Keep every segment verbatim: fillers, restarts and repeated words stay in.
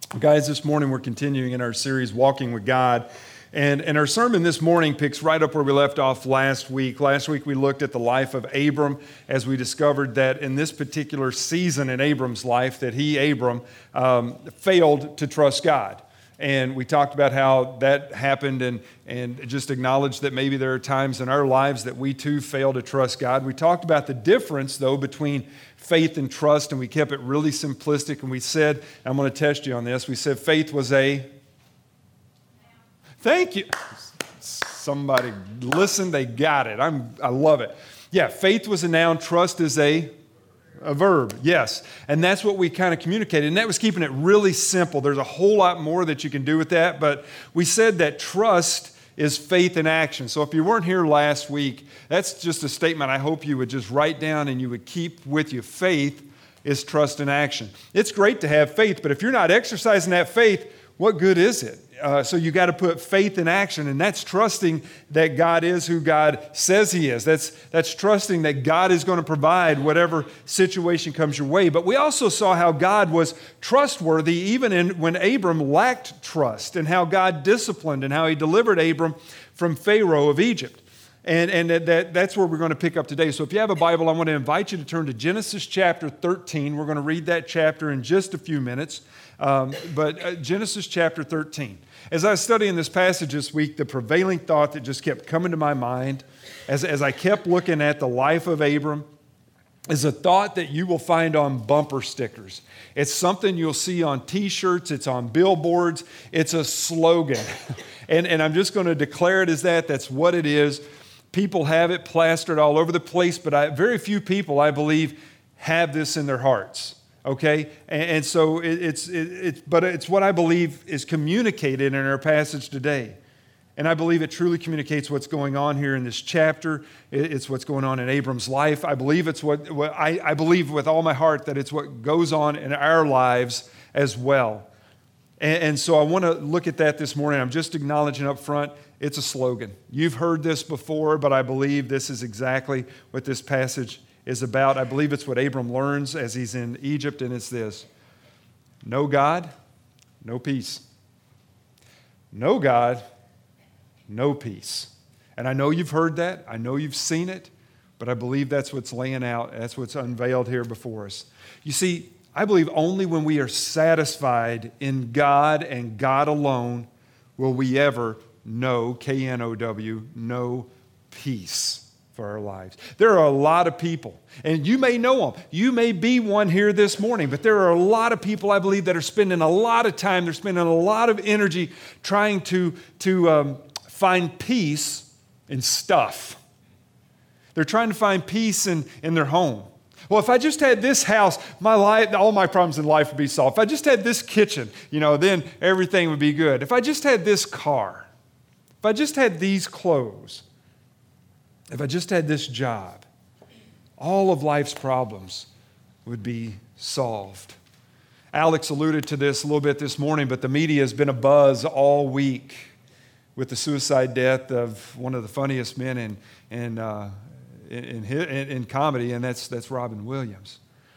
Guys, this morning we're continuing in our series, Walking with God. And, and our sermon this morning picks right up where we left off last week. Last week we looked at the life of Abram as we discovered that in this particular season in Abram's life that he, Abram, um, failed to trust God. And we talked about how that happened and, and just acknowledged that maybe there are times in our lives that we too fail to trust God. We talked about the difference, though, between faith and trust, and we kept it really simplistic. And we said, I'm going to test you on this, we said faith was a... Thank you. Somebody listen, they got it. I'm, I love it. Yeah, faith was a noun, trust is a... A verb, yes. And that's what we kind of communicated. And that was keeping it really simple. There's a whole lot more that you can do with that. But we said that trust is faith in action. So if you weren't here last week, that's just a statement I hope you would just write down and you would keep with you. Faith is trust in action. It's great to have faith, but if you're not exercising that faith, what good is it? Uh, so you got to put faith in action, and that's trusting that God is who God says He is. That's, that's trusting that God is going to provide whatever situation comes your way. But we also saw how God was trustworthy even in, when Abram lacked trust, and how God disciplined and how He delivered Abram from Pharaoh of Egypt. And, and that, that, that's where we're going to pick up today. So if you have a Bible, I want to invite you to turn to Genesis chapter thirteen. We're going to read that chapter in just a few minutes. Um, but uh, Genesis chapter thirteen. As I was studying this passage this week, the prevailing thought that just kept coming to my mind as, as I kept looking at the life of Abram is a thought that you will find on bumper stickers. It's something you'll see on T-shirts. It's on billboards. It's a slogan. and, and I'm just going to declare it as that. That's what it is. People have it plastered all over the place, but I, very few people, I believe, have this in their hearts. Okay, and, and so it, it's it, it's but it's what I believe is communicated in our passage today, and I believe it truly communicates what's going on here in this chapter. It, it's what's going on in Abram's life. I believe it's what, what I, I believe with all my heart that it's what goes on in our lives as well. And, and so I want to look at that this morning. I'm just acknowledging up front, it's a slogan. You've heard this before, but I believe this is exactly what this passage is about. I believe it's what Abram learns as he's in Egypt, and it's this: no God, no peace. No God, no peace. And I know you've heard that. I know you've seen it, but I believe that's what's laying out. That's what's unveiled here before us. You see, I believe only when we are satisfied in God and God alone will we ever know, K N O W, know peace for our lives. There are a lot of people, and you may know them. You may be one here this morning, but there are a lot of people, I believe, that are spending a lot of time, they're spending a lot of energy trying to, to um, find peace in stuff. They're trying to find peace in, in their home. Well, if I just had this house, my life, all my problems in life would be solved. If I just had this kitchen, you know, then everything would be good. If I just had this car, if I just had these clothes, if I just had this job, all of life's problems would be solved. Alex alluded to this a little bit this morning, but the media has been abuzz all week with the suicide death of one of the funniest men in in uh, in, in, in comedy, and that's that's Robin Williams.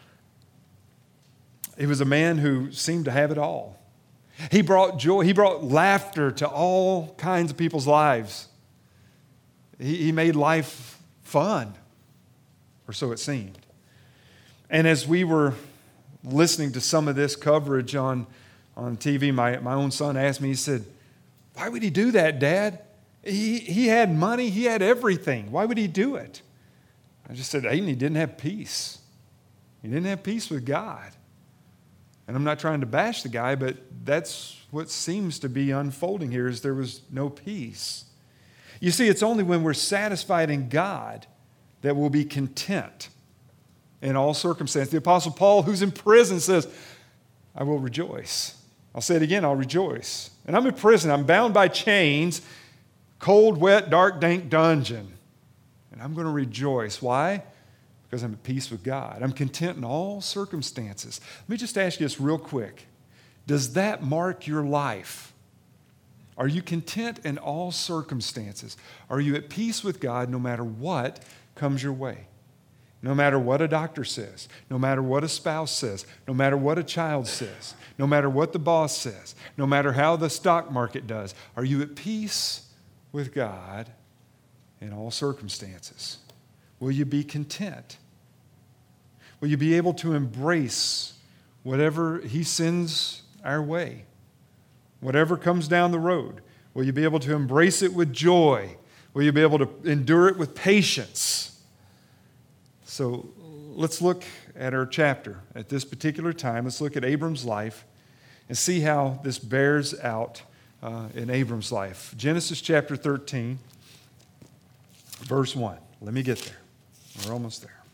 He was a man who seemed to have it all. He brought joy, he brought laughter to all kinds of people's lives. He, he made life fun, or so it seemed. And as we were listening to some of this coverage on, on T V, my, my own son asked me, he said, "Why would he do that, Dad? He, he had money, he had everything. Why would he do it?" I just said, Aiden, he didn't have peace. He didn't have peace with God. And I'm not trying to bash the guy, but that's what seems to be unfolding here, is there was no peace. You see, it's only when we're satisfied in God that we'll be content in all circumstances. The Apostle Paul, who's in prison, says, "I will rejoice." I'll say it again, I'll rejoice. And I'm in prison, I'm bound by chains, cold, wet, dark, dank dungeon. And I'm going to rejoice. Why? Because I'm at peace with God. I'm content in all circumstances. Let me just ask you this real quick. Does that mark your life? Are you content in all circumstances? Are you at peace with God no matter what comes your way? No matter what a doctor says, no matter what a spouse says, no matter what a child says, no matter what the boss says, no matter how the stock market does, are you at peace with God in all circumstances? Will you be content? Will you be able to embrace whatever He sends our way? Whatever comes down the road, will you be able to embrace it with joy? Will you be able to endure it with patience? So let's look at our chapter at this particular time. Let's look at Abram's life and see how this bears out uh, in Abram's life. Genesis chapter thirteen, verse one. Let me get there. We're almost there.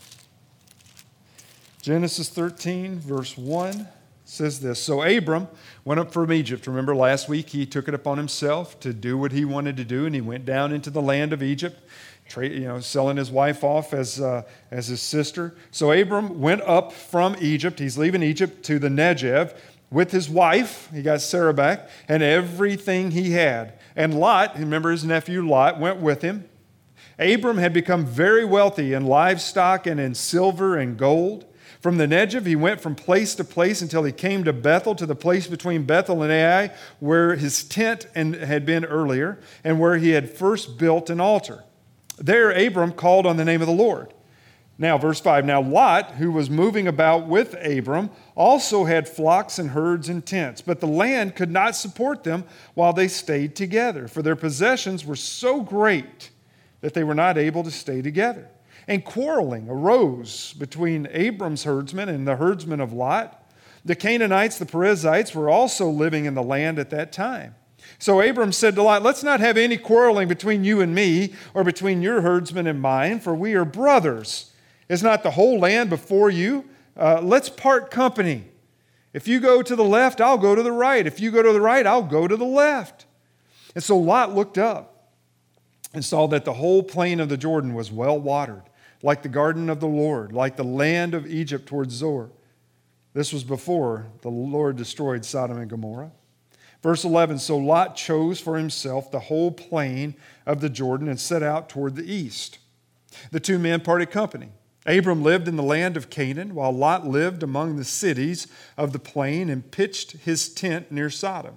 Genesis thirteen, verse one says this. So Abram went up from Egypt. Remember last week he took it upon himself to do what he wanted to do, and he went down into the land of Egypt, you know, selling his wife off as, uh, as his sister. So Abram went up from Egypt. He's leaving Egypt to the Negev with his wife. He got Sarah back and everything he had. And Lot, remember his nephew Lot, went with him. Abram had become very wealthy in livestock and in silver and gold. From the Negev, he went from place to place until he came to Bethel, to the place between Bethel and Ai, where his tent had been earlier, and where he had first built an altar. There Abram called on the name of the Lord. Now, verse five, now Lot, who was moving about with Abram, also had flocks and herds and tents, but the land could not support them while they stayed together, for their possessions were so great that they were not able to stay together. And quarreling arose between Abram's herdsmen and the herdsmen of Lot. The Canaanites, the Perizzites, were also living in the land at that time. So Abram said to Lot, let's not have any quarreling between you and me, or between your herdsmen and mine, for we are brothers. Is not the whole land before you? Uh, let's part company. If you go to the left, I'll go to the right. If you go to the right, I'll go to the left. And so Lot looked up and saw that the whole plain of the Jordan was well watered, like the garden of the Lord, like the land of Egypt towards Zoar. This was before the Lord destroyed Sodom and Gomorrah. Verse eleven, so Lot chose for himself the whole plain of the Jordan and set out toward the east. The two men parted company. Abram lived in the land of Canaan, while Lot lived among the cities of the plain and pitched his tent near Sodom.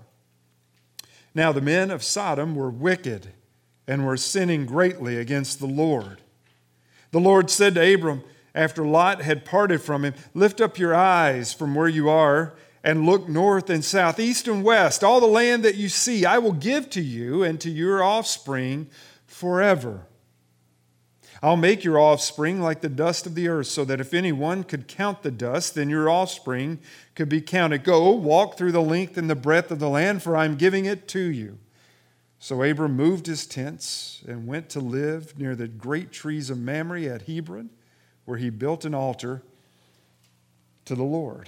Now the men of Sodom were wicked and were sinning greatly against the Lord. The Lord said to Abram, after Lot had parted from him, lift up your eyes from where you are and look north and south, east and west. All the land that you see I will give to you and to your offspring forever. I'll make your offspring like the dust of the earth, so that if anyone could count the dust, then your offspring could be counted. Go, walk through the length and the breadth of the land, for I'm giving it to you. So Abram moved his tents and went to live near the great trees of Mamre at Hebron, where he built an altar to the Lord.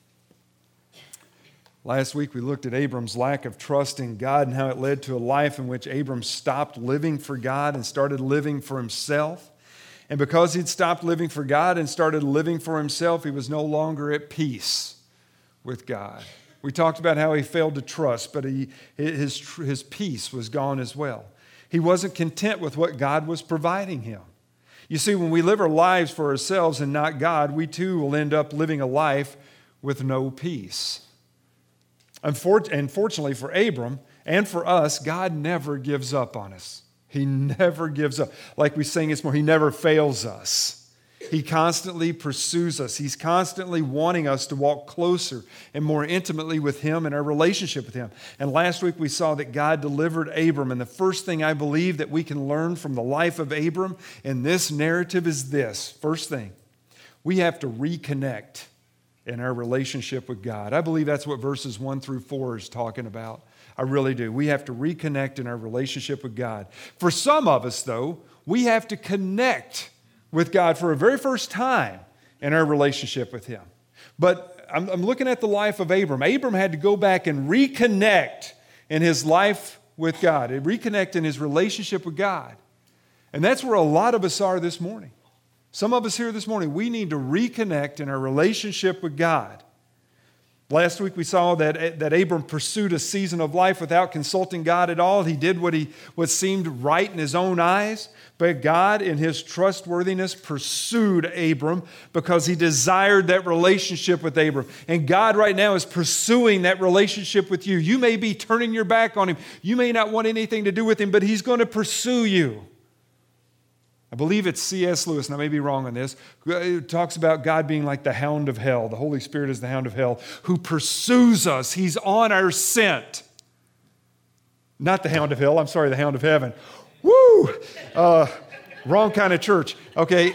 Last week we looked at Abram's lack of trust in God and how it led to a life in which Abram stopped living for God and started living for himself. And because he'd stopped living for God and started living for himself, he was no longer at peace with God. We talked about how he failed to trust, but he, his, his peace was gone as well. He wasn't content with what God was providing him. You see, when we live our lives for ourselves and not God, we too will end up living a life with no peace. Unfortunately for Abram and for us, God never gives up on us. He never gives up. Like we sang this morning, he never fails us. He constantly pursues us. He's constantly wanting us to walk closer and more intimately with him and our relationship with him. And last week we saw that God delivered Abram. And the first thing I believe that we can learn from the life of Abram in this narrative is this. First thing, we have to reconnect in our relationship with God. I believe that's what verses one through four is talking about. I really do. We have to reconnect in our relationship with God. For some of us, though, we have to connect with God for a very first time in our relationship with him. But I'm, I'm looking at the life of Abram. Abram had to go back and reconnect in his life with God, and reconnect in his relationship with God. And that's where a lot of us are this morning. Some of us here this morning, we need to reconnect in our relationship with God. Last week we saw that, that Abram pursued a season of life without consulting God at all. He did what, he, what seemed right in his own eyes, but God in his trustworthiness pursued Abram because he desired that relationship with Abram. And God right now is pursuing that relationship with you. You may be turning your back on him. You may not want anything to do with him, but he's going to pursue you. I believe it's C S Lewis, and I may be wrong on this. It talks about God being like the hound of hell. The Holy Spirit is the hound of hell who pursues us. He's on our scent. Not the hound of hell. I'm sorry, the hound of heaven. Woo! Uh, wrong kind of church. Okay.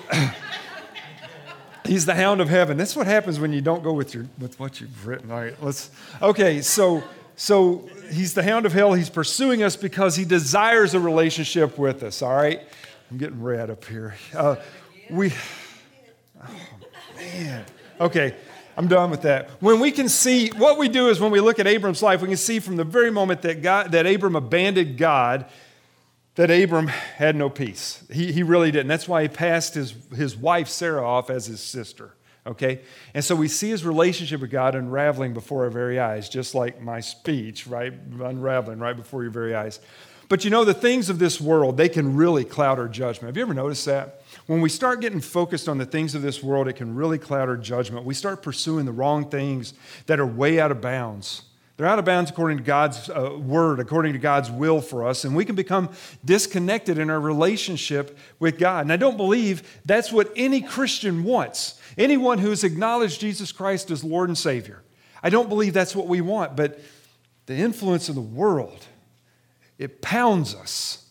He's the hound of heaven. That's what happens when you don't go with your with what you've written. All right, let's. Okay, so so he's the hound of hell. He's pursuing us because he desires a relationship with us. All right. I'm getting red up here. Uh, we, oh man. Okay, I'm done with that. When we can see, what we do is when we look at Abram's life, we can see from the very moment that God, that Abram abandoned God, that Abram had no peace. He, he really didn't. That's why he passed his, his wife Sarah off as his sister. Okay? And so we see his relationship with God unraveling before our very eyes, just like my speech, right? Unraveling right before your very eyes. But you know, the things of this world, they can really cloud our judgment. Have you ever noticed that? When we start getting focused on the things of this world, it can really cloud our judgment. We start pursuing the wrong things that are way out of bounds. They're out of bounds according to God's uh, word, according to God's will for us, and we can become disconnected in our relationship with God. And I don't believe that's what any Christian wants. Anyone who has acknowledged Jesus Christ as Lord and Savior. I don't believe that's what we want, but the influence of the world, it pounds us.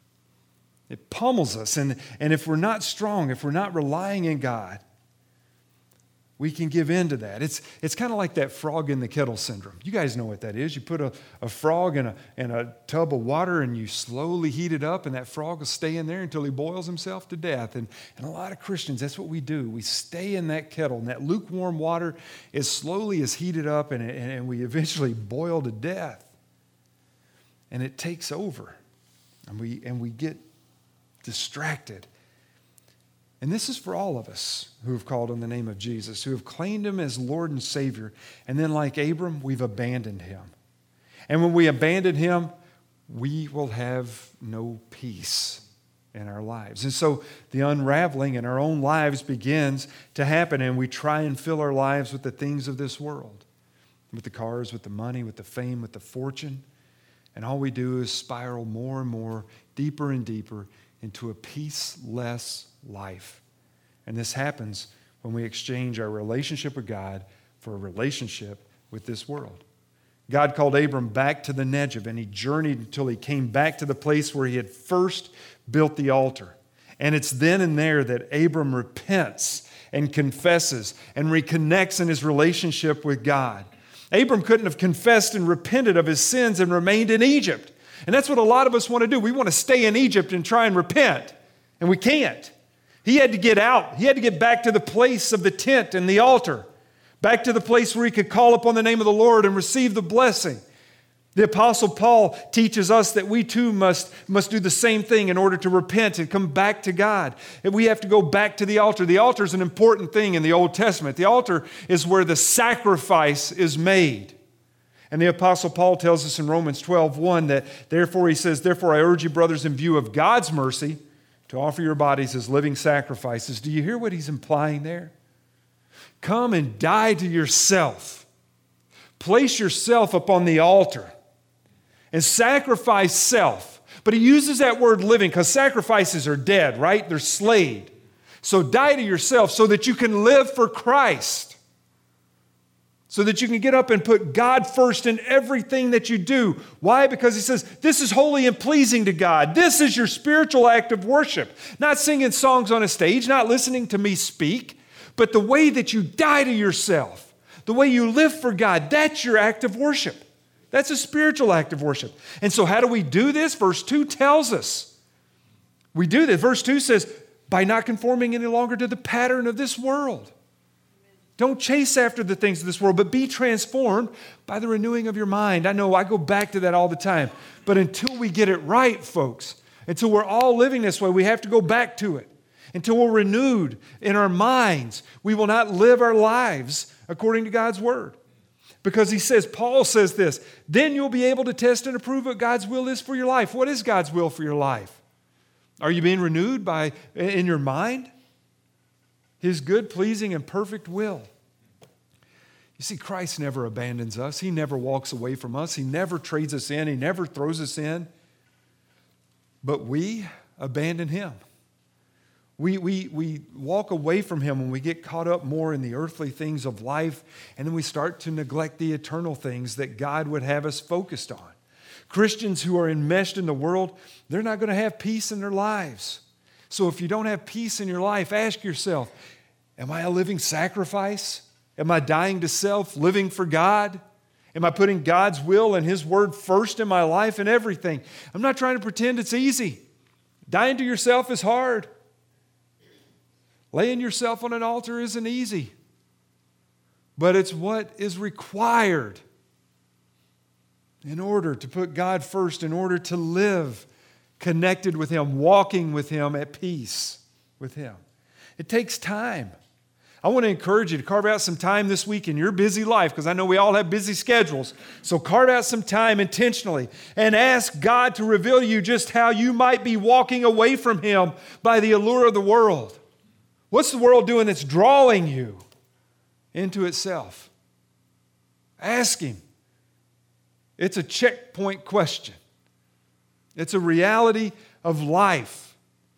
It pummels us. And, and if we're not strong, if we're not relying in God, we can give in to that. It's, it's kind of like that frog in the kettle syndrome. You guys know what that is. You put a, a frog in a, in a tub of water and you slowly heat it up, and that frog will stay in there until he boils himself to death. And, and a lot of Christians, that's what we do. We stay in that kettle, and that lukewarm water is slowly is heated up, and, and, and we eventually boil to death. And it takes over, and we and we get distracted. And this is for all of us who have called on the name of Jesus, who have claimed him as Lord and Savior. And then like Abram, we've abandoned him. And when we abandon him, we will have no peace in our lives. And so the unraveling in our own lives begins to happen, and we try and fill our lives with the things of this world, with the cars, with the money, with the fame, with the fortune. And all we do is spiral more and more, deeper and deeper into a peaceless life. And this happens when we exchange our relationship with God for a relationship with this world. God called Abram back to the Negev, and he journeyed until he came back to the place where he had first built the altar. And it's then and there that Abram repents and confesses and reconnects in his relationship with God. Abram couldn't have confessed and repented of his sins and remained in Egypt. And that's what a lot of us want to do. We want to stay in Egypt and try and repent. And we can't. He had to get out. He had to get back to the place of the tent and the altar. Back to the place where he could call upon the name of the Lord and receive the blessing. The Apostle Paul teaches us that we too must, must do the same thing in order to repent and come back to God. And we have to go back to the altar. The altar is an important thing in the Old Testament. The altar is where the sacrifice is made. And the Apostle Paul tells us in Romans twelve one that therefore he says, therefore I urge you, brothers, in view of God's mercy, to offer your bodies as living sacrifices. Do you hear what he's implying there? Come and die to yourself. Place yourself upon the altar and sacrifice self. But he uses that word living because sacrifices are dead, right? They're slayed. So die to yourself so that you can live for Christ. So that you can get up and put God first in everything that you do. Why? Because he says, this is holy and pleasing to God. This is your spiritual act of worship. Not singing songs on a stage, not listening to me speak, but the way that you die to yourself, the way you live for God, that's your act of worship. That's a spiritual act of worship. And so how do we do this? Verse two tells us. We do this. Verse two says, by not conforming any longer to the pattern of this world. Don't chase after the things of this world, but be transformed by the renewing of your mind. I know I go back to that all the time. But until we get it right, folks, until we're all living this way, we have to go back to it. Until we're renewed in our minds, we will not live our lives according to God's word. Because he says, Paul says this, then you'll be able to test and approve what God's will is for your life. What is God's will for your life? Are you being renewed by in your mind? His good, pleasing, and perfect will. You see, Christ never abandons us. He never walks away from us. He never trades us in. He never throws us in. But we abandon Him. We, we, we walk away from Him when we get caught up more in the earthly things of life, and then we start to neglect the eternal things that God would have us focused on. Christians who are enmeshed in the world, they're not going to have peace in their lives. So if you don't have peace in your life, ask yourself, am I a living sacrifice? Am I dying to self, living for God? Am I putting God's will and His word first in my life and everything? I'm not trying to pretend it's easy. Dying to yourself is hard. Laying yourself on an altar isn't easy, but it's what is required in order to put God first, in order to live connected with Him, walking with Him, at peace with Him. It takes time. I want to encourage you to carve out some time this week in your busy life, because I know we all have busy schedules. So carve out some time intentionally and ask God to reveal to you just how you might be walking away from Him by the allure of the world. What's the world doing that's drawing you into itself? Ask Him. It's a checkpoint question. It's a reality of life.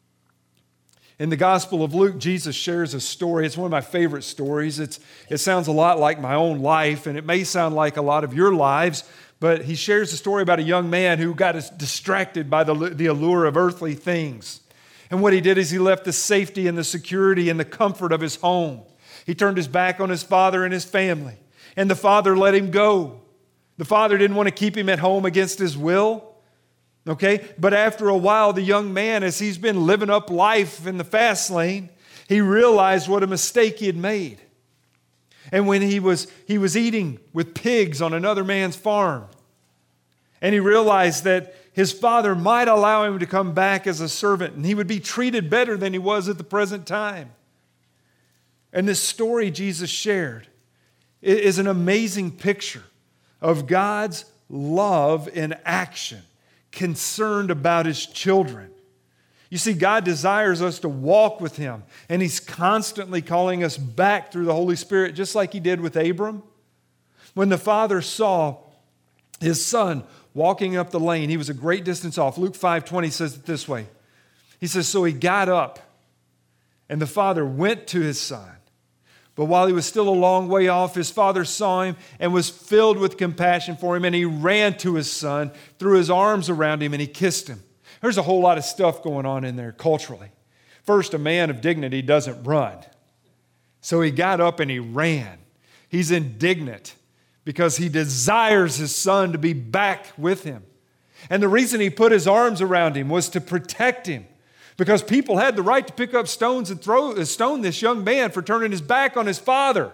In the Gospel of Luke, Jesus shares a story. It's one of my favorite stories. It's, it sounds a lot like my own life, and it may sound like a lot of your lives, but he shares a story about a young man who got distracted by the, the allure of earthly things. And what he did is he left the safety and the security and the comfort of his home. He turned his back on his father and his family, and the father let him go. The father didn't want to keep him at home against his will. Okay, but after a while, the young man, as he's been living up life in the fast lane, he realized what a mistake he had made. And when he was, he was eating with pigs on another man's farm, and he realized that his father might allow him to come back as a servant, and he would be treated better than he was at the present time. And this story Jesus shared is an amazing picture of God's love in action, concerned about His children. You see, God desires us to walk with Him, and He's constantly calling us back through the Holy Spirit, just like He did with Abram. When the father saw his son walking up the lane, he was a great distance off. Luke five twenty says it this way. He says, so he got up, and the father went to his son. But while he was still a long way off, his father saw him and was filled with compassion for him, and he ran to his son, threw his arms around him, and he kissed him. There's a whole lot of stuff going on in there culturally. First, a man of dignity doesn't run. So he got up and he ran. He's indignant because he desires his son to be back with him. And the reason he put his arms around him was to protect him, because people had the right to pick up stones and throw stone this young man for turning his back on his father.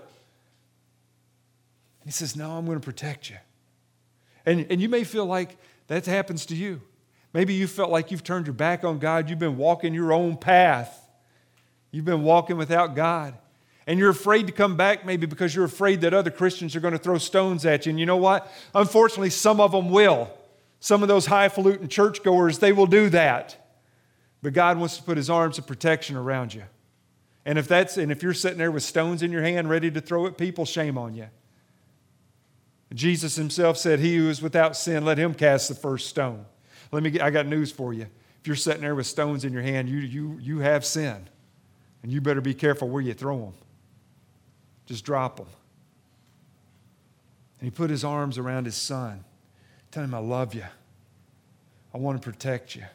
He says, no, I'm going to protect you. And, and you may feel like that happens to you. Maybe you felt like you've turned your back on God. You've been walking your own path. You've been walking without God. And you're afraid to come back, maybe because you're afraid that other Christians are going to throw stones at you. And you know what? Unfortunately, some of them will. Some of those highfalutin churchgoers, they will do that. But God wants to put His arms of protection around you. And if that's and if you're sitting there with stones in your hand ready to throw at people, shame on you. Jesus Himself said, he who is without sin, let him cast the first stone. Let me get, I got news for you. If you're sitting there with stones in your hand, you, you, you have sin. And you better be careful where you throw them. Just drop them. And He put His arms around His son, telling him, I love you. I want to protect you.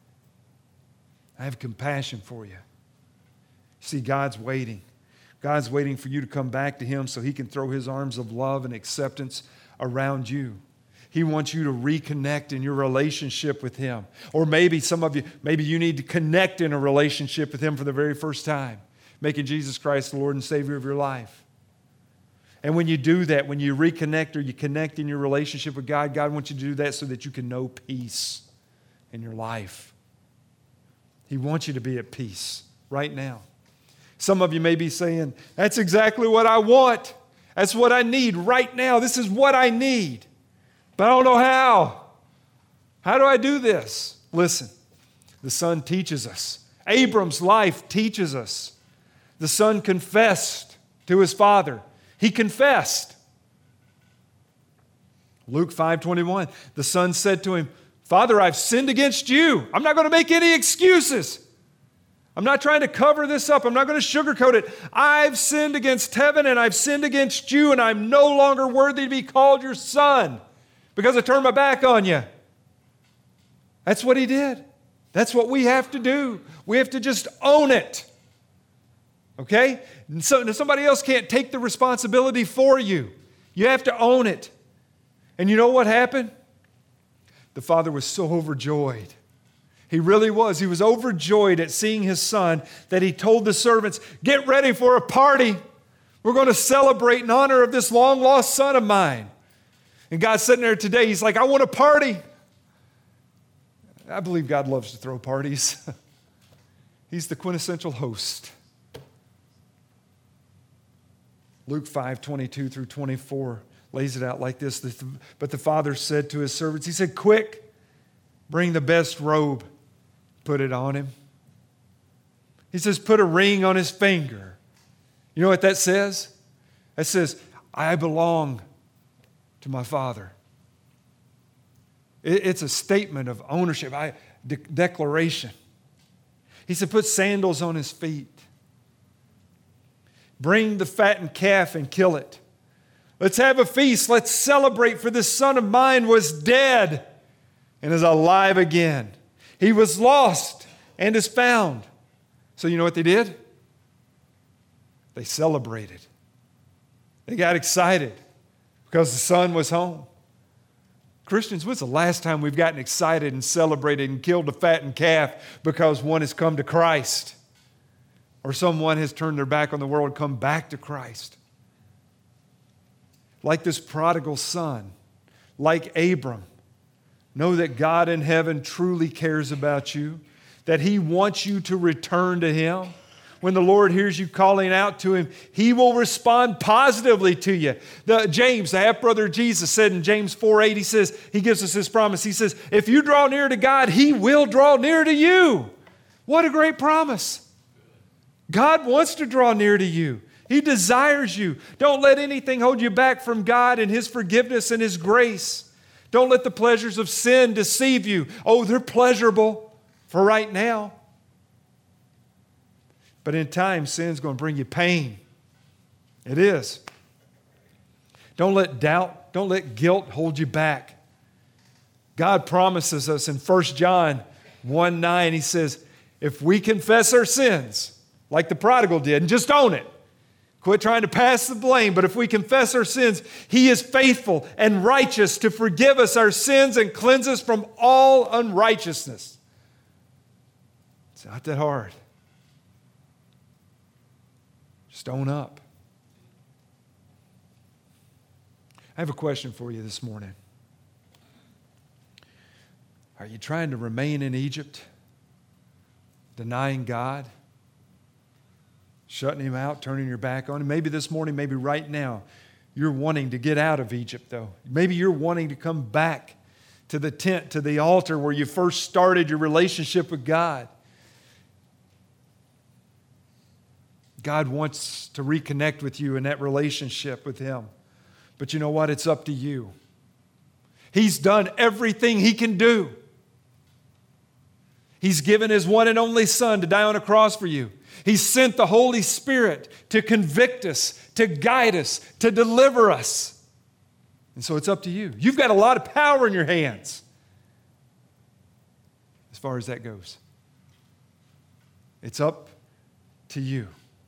I have compassion for you. See, God's waiting. God's waiting for you to come back to Him so He can throw His arms of love and acceptance around you. He wants you to reconnect in your relationship with Him. Or maybe some of you, maybe you need to connect in a relationship with Him for the very first time, making Jesus Christ the Lord and Savior of your life. And when you do that, when you reconnect or you connect in your relationship with God, God wants you to do that so that you can know peace in your life. He wants you to be at peace right now. Some of you may be saying, that's exactly what I want. That's what I need right now. This is what I need. But I don't know how. How do I do this? Listen, the son teaches us. Abram's life teaches us. The son confessed to his father. He confessed. Luke five twenty-one, the son said to him, Father, I've sinned against you. I'm not going to make any excuses. I'm not trying to cover this up. I'm not going to sugarcoat it. I've sinned against heaven and I've sinned against you, and I'm no longer worthy to be called your son because I turned my back on you. That's what he did. That's what we have to do. We have to just own it. Okay? And so somebody else can't take the responsibility for you. You have to own it. And you know what happened? The father was so overjoyed. He really was. He was overjoyed at seeing his son that he told the servants, get ready for a party. We're going to celebrate in honor of this long-lost son of mine. And God's sitting there today. He's like, I want a party. I believe God loves to throw parties. He's the quintessential host. Luke five twenty-two through twenty-four lays it out like this. But the father said to his servants, he said, quick, bring the best robe, put it on him. He says, put a ring on his finger. You know what that says? That says, I belong to my father. It's a statement of ownership, I, de- declaration. He said, put sandals on his feet. Bring the fattened calf and kill it. Let's have a feast. Let's celebrate, for this son of mine was dead and is alive again. He was lost and is found. So you know what they did? They celebrated. They got excited because the son was home. Christians, when's the last time we've gotten excited and celebrated and killed a fattened calf because one has come to Christ? Or someone has turned their back on the world and come back to Christ? Like this prodigal son, like Abram, know that God in heaven truly cares about you, that He wants you to return to Him. When the Lord hears you calling out to Him, He will respond positively to you. The, James, the half-brother of Jesus, said in James four eight, he says, he gives us this promise. He says, if you draw near to God, He will draw near to you. What a great promise. God wants to draw near to you. He desires you. Don't let anything hold you back from God and His forgiveness and His grace. Don't let the pleasures of sin deceive you. Oh, they're pleasurable for right now. But in time, sin's going to bring you pain. It is. Don't let doubt, don't let guilt hold you back. God promises us in First John one nine, He says, if we confess our sins, like the prodigal did, and just own it, quit trying to pass the blame, but if we confess our sins, He is faithful and righteous to forgive us our sins and cleanse us from all unrighteousness. It's not that hard. Just own up. I have a question for you this morning. Are you trying to remain in Egypt, denying God, shutting Him out, turning your back on Him? Maybe this morning, maybe right now, you're wanting to get out of Egypt, though. Maybe you're wanting to come back to the tent, to the altar where you first started your relationship with God. God wants to reconnect with you in that relationship with Him. But you know what? It's up to you. He's done everything He can do. He's given His one and only Son to die on a cross for you. He's sent the Holy Spirit to convict us, to guide us, to deliver us. And so it's up to you. You've got a lot of power in your hands as far as that goes. It's up to you.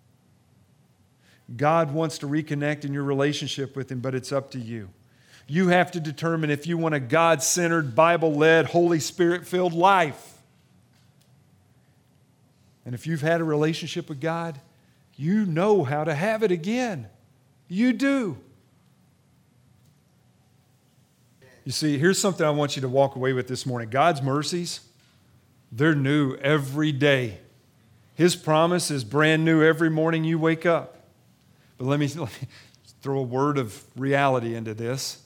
God wants to reconnect in your relationship with Him, but it's up to you. You have to determine if you want a God-centered, Bible-led, Holy Spirit-filled life. And if you've had a relationship with God, you know how to have it again. You do. You see, here's something I want you to walk away with this morning. God's mercies, they're new every day. His promise is brand new every morning you wake up. But let me, let me throw a word of reality into this.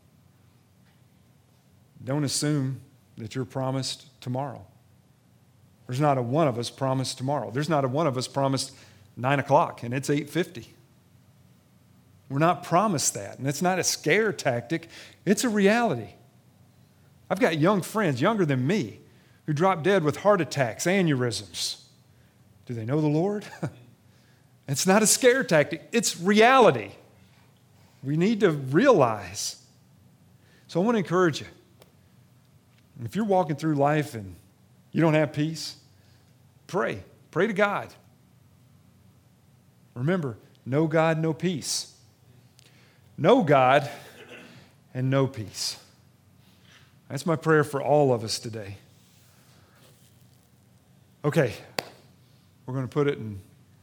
Don't assume that you're promised tomorrow. There's not a one of us promised tomorrow. There's not a one of us promised nine o'clock, and it's eight fifty. We're not promised that, and it's not a scare tactic. It's a reality. I've got young friends, younger than me, who drop dead with heart attacks, aneurysms. Do they know the Lord? It's not a scare tactic. It's reality. We need to realize. So I want to encourage you. If you're walking through life and you don't have peace, pray. Pray to God. Remember, no God, no peace. No God and no peace. That's my prayer for all of us today. Okay, we're going to put it in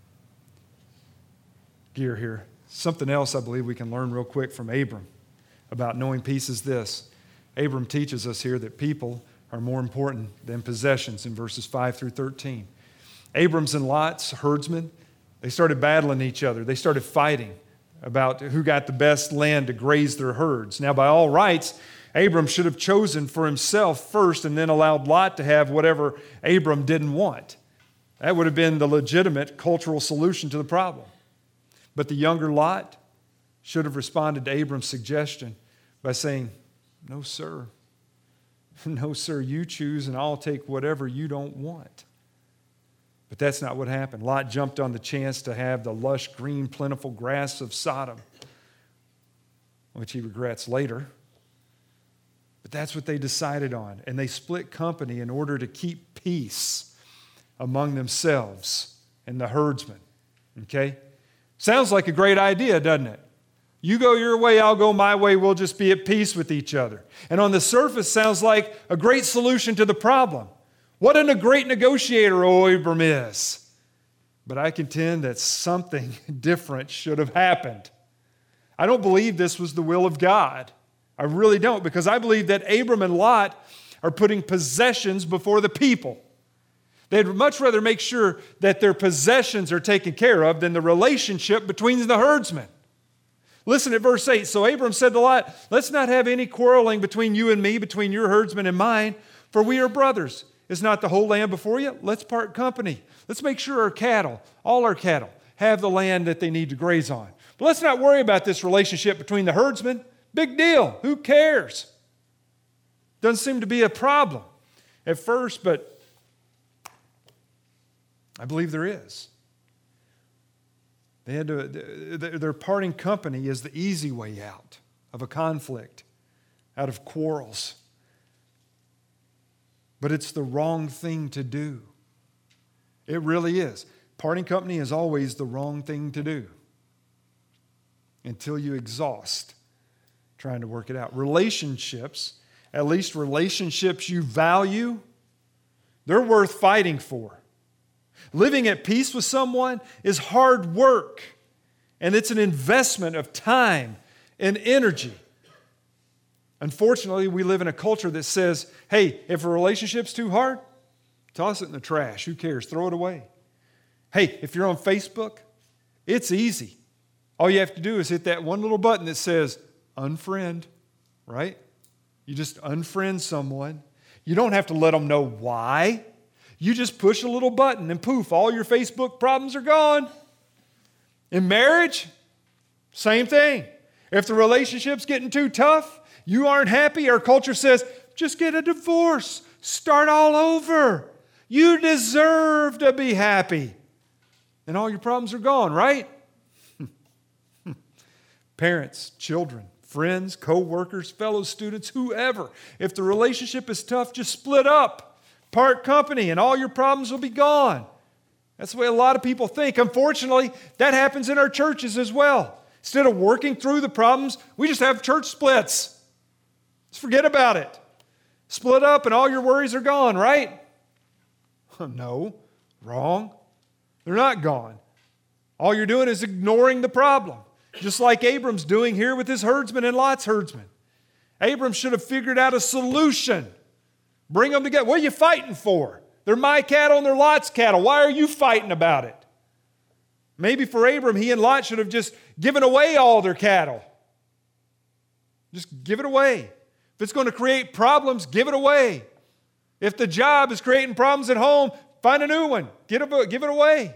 gear here. Something else I believe we can learn real quick from Abram about knowing peace is this. Abram teaches us here that people are more important than possessions in verses five through thirteen. Abram's and Lot's herdsmen, they started battling each other. They started fighting about who got the best land to graze their herds. Now, by all rights, Abram should have chosen for himself first and then allowed Lot to have whatever Abram didn't want. That would have been the legitimate cultural solution to the problem. But the younger Lot should have responded to Abram's suggestion by saying, "No, sir. No, sir, you choose and I'll take whatever you don't want." But that's not what happened. Lot jumped on the chance to have the lush, green, plentiful grass of Sodom, which he regrets later. But that's what they decided on. And they split company in order to keep peace among themselves and the herdsmen. Okay? Sounds like a great idea, doesn't it? You go your way, I'll go my way, we'll just be at peace with each other. And on the surface, sounds like a great solution to the problem. What a great negotiator O Abram is. But I contend that something different should have happened. I don't believe this was the will of God. I really don't, because I believe that Abram and Lot are putting possessions before the people. They'd much rather make sure that their possessions are taken care of than the relationship between the herdsmen. Listen at verse eight. So Abram said to Lot, "Let's not have any quarreling between you and me, between your herdsmen and mine, for we are brothers. Is not the whole land before you? Let's part company. Let's make sure our cattle, all our cattle, have the land that they need to graze on. But let's not worry about this relationship between the herdsmen. Big deal. Who cares? Doesn't seem to be a problem at first, but I believe there is. They had to, their parting company is the easy way out of a conflict, out of quarrels. But it's the wrong thing to do. It really is. Parting company is always the wrong thing to do until you exhaust trying to work it out. Relationships, at least relationships you value, they're worth fighting for. Living at peace with someone is hard work, and it's an investment of time and energy. Unfortunately, we live in a culture that says, hey, if a relationship's too hard, toss it in the trash. Who cares? Throw it away. Hey, if you're on Facebook, it's easy. All you have to do is hit that one little button that says unfriend, right? You just unfriend someone. You don't have to let them know why. You just push a little button and poof, all your Facebook problems are gone. In marriage, same thing. If the relationship's getting too tough, you aren't happy, our culture says, just get a divorce. Start all over. You deserve to be happy. And all your problems are gone, right? Parents, children, friends, co-workers, fellow students, whoever. If the relationship is tough, just split up. Part company and all your problems will be gone. That's the way a lot of people think. Unfortunately, that happens in our churches as well. Instead of working through the problems, we just have church splits. Just forget about it. Split up and all your worries are gone, right? No, wrong. They're not gone. All you're doing is ignoring the problem, just like Abram's doing here with his herdsmen and Lot's herdsmen. Abram should have figured out a solution. Bring them together. What are you fighting for? They're my cattle and they're Lot's cattle. Why are you fighting about it? Maybe for Abram, he and Lot should have just given away all their cattle. Just give it away. If it's going to create problems, give it away. If the job is creating problems at home, find a new one. Get it, give it away.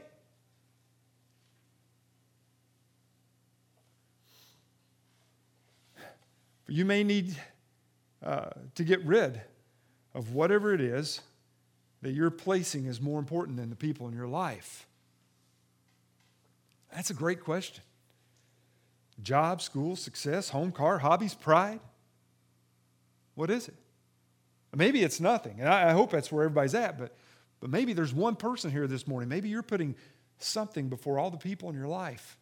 You may need uh, to get rid of whatever it is that you're placing as more important than the people in your life. That's a great question. Job, school, success, home, car, hobbies, pride. What is it? Maybe it's nothing, and I, I hope that's where everybody's at, but, but maybe there's one person here this morning. Maybe you're putting something before all the people in your life.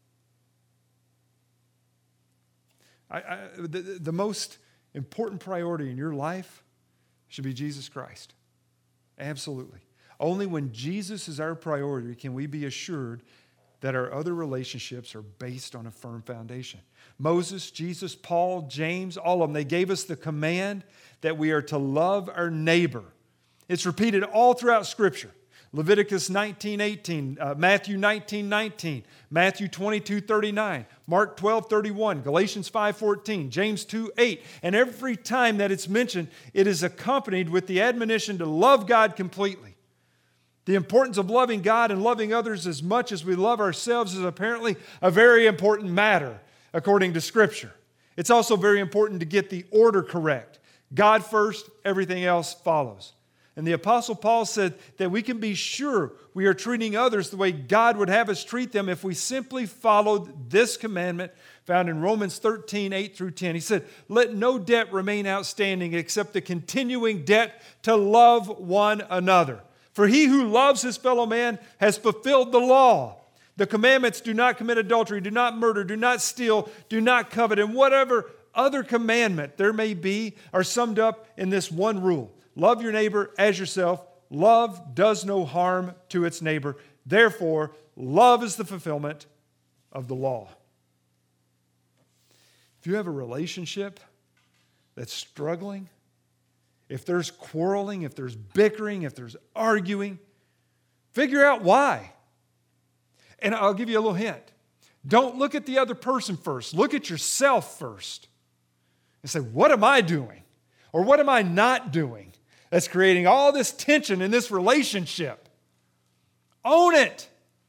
I, I, the, the most important priority in your life should be Jesus Christ. Absolutely. Only when Jesus is our priority can we be assured that our other relationships are based on a firm foundation. Moses, Jesus, Paul, James, all of them, they gave us the command that we are to love our neighbor. It's repeated all throughout Scripture. Leviticus nineteen eighteen, uh, Matthew nineteen nineteen, Matthew twenty-two thirty-nine, Mark twelve thirty-one, Galatians five fourteen, James two eight. And every time that it's mentioned, it is accompanied with the admonition to love God completely. The importance of loving God and loving others as much as we love ourselves is apparently a very important matter, according to Scripture. It's also very important to get the order correct. God first, everything else follows. And the Apostle Paul said that we can be sure we are treating others the way God would have us treat them if we simply followed this commandment found in Romans thirteen, eight through ten. He said, let no debt remain outstanding except the continuing debt to love one another. For he who loves his fellow man has fulfilled the law. The commandments, do not commit adultery, do not murder, do not steal, do not covet, and whatever other commandment there may be are summed up in this one rule. Love your neighbor as yourself. Love does no harm to its neighbor. Therefore, love is the fulfillment of the law. If you have a relationship that's struggling, if there's quarreling, if there's bickering, if there's arguing, figure out why. And I'll give you a little hint. Don't look at the other person first. Look at yourself first. And say, what am I doing? Or what am I not doing that's creating all this tension in this relationship? Own it.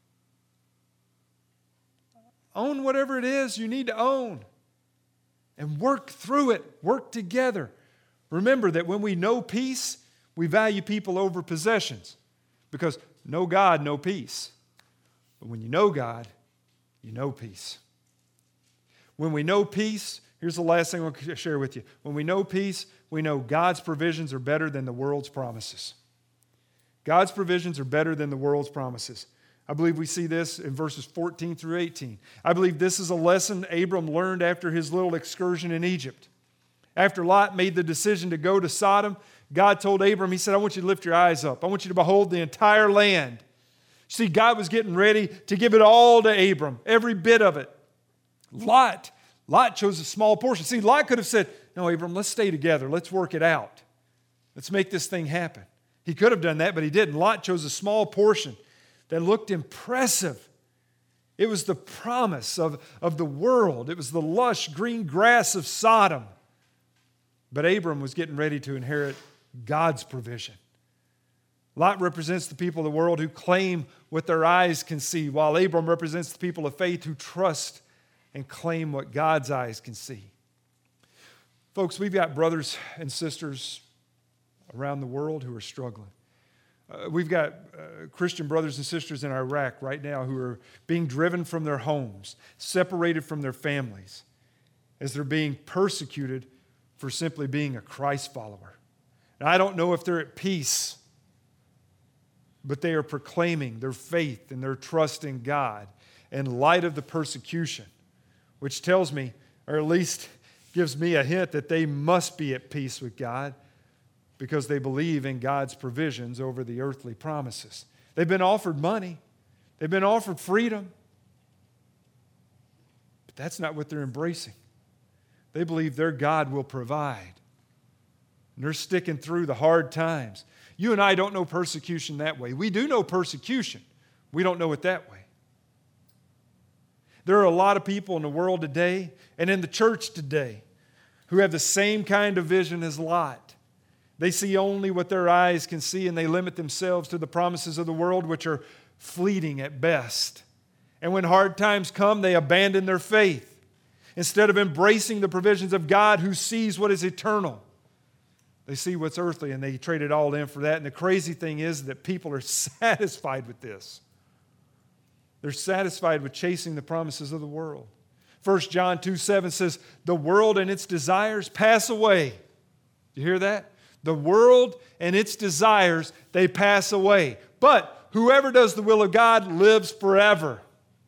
Own whatever it is you need to own. And work through it. Work together. Remember that when we know peace, we value people over possessions. Because know God, know peace. But when you know God, you know peace. When we know peace, here's the last thing I'll share with you. When we know peace, we know God's provisions are better than the world's promises. God's provisions are better than the world's promises. I believe we see this in verses fourteen through eighteen. I believe this is a lesson Abram learned after his little excursion in Egypt. After Lot made the decision to go to Sodom, God told Abram, he said, I want you to lift your eyes up. I want you to behold the entire land. See, God was getting ready to give it all to Abram, every bit of it. Lot, Lot chose a small portion. See, Lot could have said, no, Abram, let's stay together. Let's work it out. Let's make this thing happen. He could have done that, but he didn't. Lot chose a small portion that looked impressive. It was the promise of, of the world. It was the lush green grass of Sodom. But Abram was getting ready to inherit God's provision. Lot represents the people of the world who claim what their eyes can see, while Abram represents the people of faith who trust and claim what God's eyes can see. Folks, we've got brothers and sisters around the world who are struggling. Uh, we've got uh, Christian brothers and sisters in Iraq right now who are being driven from their homes, separated from their families, as they're being persecuted for simply being a Christ follower. And I don't know if they're at peace, but they are proclaiming their faith and their trust in God in light of the persecution, which tells me, or at least gives me a hint, that they must be at peace with God because they believe in God's provisions over the earthly promises. They've been offered money. They've been offered freedom. But that's not what they're embracing. They believe their God will provide. And they're sticking through the hard times. You and I don't know persecution that way. We do know persecution. We don't know it that way. There are a lot of people in the world today and in the church today who have the same kind of vision as Lot. They see only what their eyes can see, and they limit themselves to the promises of the world, which are fleeting at best. And when hard times come, they abandon their faith instead of embracing the provisions of God who sees what is eternal. They see what's earthly, and they trade it all in for that. And the crazy thing is that people are satisfied with this. They're satisfied with chasing the promises of the world. First John two seven says, the world and its desires pass away. You hear that? The world and its desires, they pass away. But whoever does the will of God lives forever.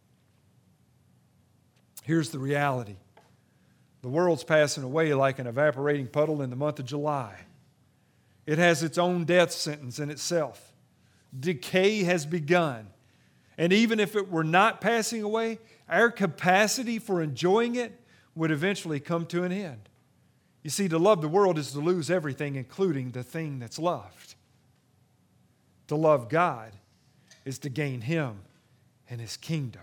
Here's the reality. The world's passing away like an evaporating puddle in the month of July. It has its own death sentence in itself. Decay has begun. And even if it were not passing away, our capacity for enjoying it would eventually come to an end. You see, to love the world is to lose everything, including the thing that's loved. To love God is to gain Him and His kingdom.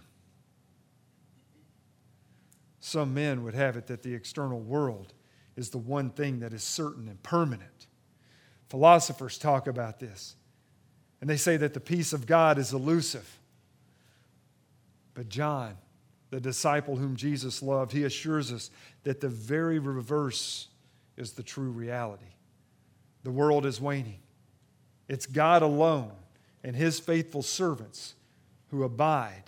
Some men would have it that the external world is the one thing that is certain and permanent. Philosophers talk about this, and they say that the peace of God is elusive. But John, the disciple whom Jesus loved, he assures us that the very reverse is the true reality. The world is waning. It's God alone and His faithful servants who abide.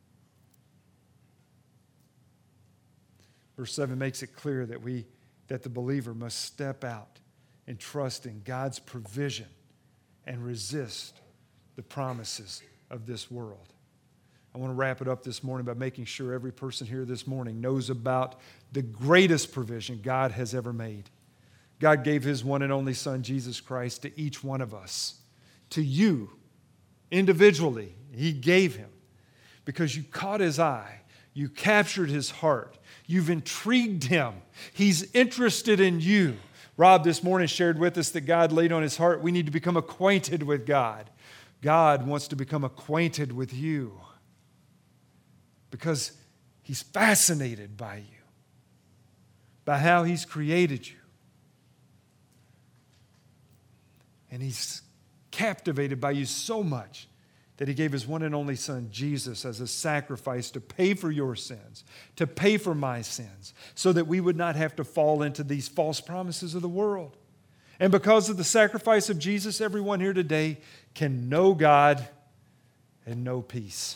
Verse seven makes it clear that we that the believer must step out and trust in God's provision and resist the promises of this world. I want to wrap it up this morning by making sure every person here this morning knows about the greatest provision God has ever made. God gave His one and only Son, Jesus Christ, to each one of us. To you, individually, He gave Him because you caught His eye. You captured His heart. You've intrigued Him. He's interested in you. Rob this morning shared with us that God laid on His heart, we need to become acquainted with God. God wants to become acquainted with you because He's fascinated by you, by how He's created you. And He's captivated by you so much that He gave His one and only Son, Jesus, as a sacrifice to pay for your sins, to pay for my sins, so that we would not have to fall into these false promises of the world. And because of the sacrifice of Jesus, everyone here today can know God and know peace.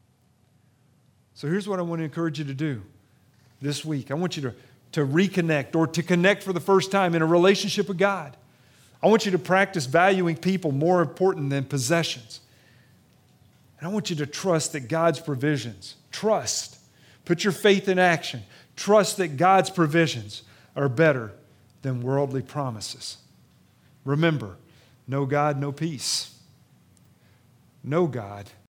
So here's what I want to encourage you to do this week. I want you to, to reconnect or to connect for the first time in a relationship with God. I want you to practice valuing people more important than possessions. And I want you to trust that God's provisions, trust, put your faith in action, trust that God's provisions are better than worldly promises. Remember, no God, no peace. No God,